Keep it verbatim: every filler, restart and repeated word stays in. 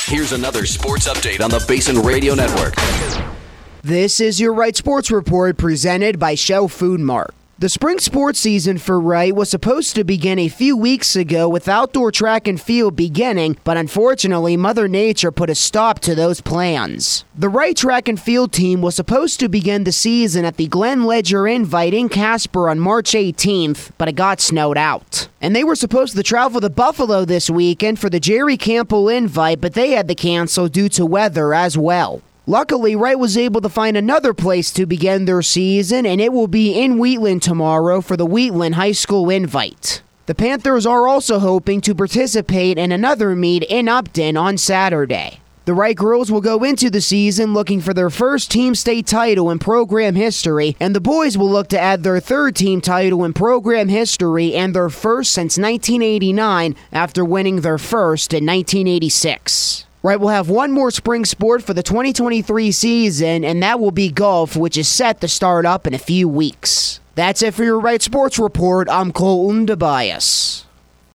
Here's another sports update on the Basin Radio Network. This is your Wright Sports Report presented by Shell Food Mart. The spring sports season for Wright was supposed to begin a few weeks ago with outdoor track and field beginning, but unfortunately Mother Nature put a stop to those plans. The Wright track and field team was supposed to begin the season at the Glenn Ledger Invite in Casper on March eighteenth, but it got snowed out. And they were supposed to travel to Buffalo this weekend for the Jerry Campbell Invite, but they had to cancel due to weather as well. Luckily, Wright was able to find another place to begin their season, and it will be in Wheatland tomorrow for the Wheatland High School Invite. The Panthers are also hoping to participate in another meet in Upton on Saturday. The Wright girls will go into the season looking for their first team state title in program history, and the boys will look to add their third team title in program history and their first since nineteen eighty-nine after winning their first in nineteen eighty-six. Wright will have one more spring sport for the twenty twenty-three season, and that will be golf, which is set to start up in a few weeks. That's it for your Wright Sports Report. I'm Colton Tobias.